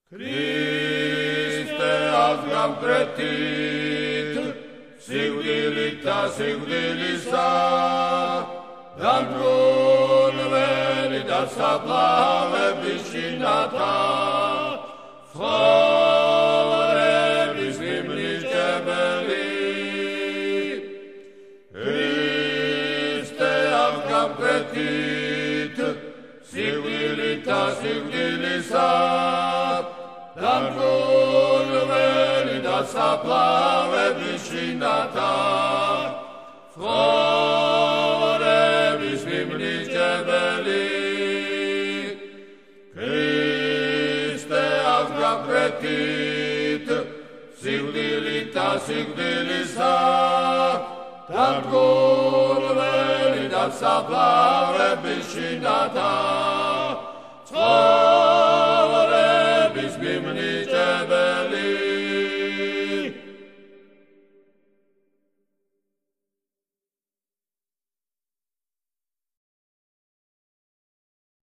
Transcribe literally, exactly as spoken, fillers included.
Ქრისტე აღგამკრეთით სიკვდილით და სიკვდილისა დამბრუნველი და საფლავების შინათა ცხოვრების მიმნიჭებელი Ქრისტე აღგამკრეთით სიკვდილით და სიკვდილისა დამბრუნველი და საფლავების შინათა ცხოვრების მიმნიჭებელი ქრისტე აღგამკრეთით სიკვდილით და სიკვდილისა დამბრუნველი და საფლავების შინათა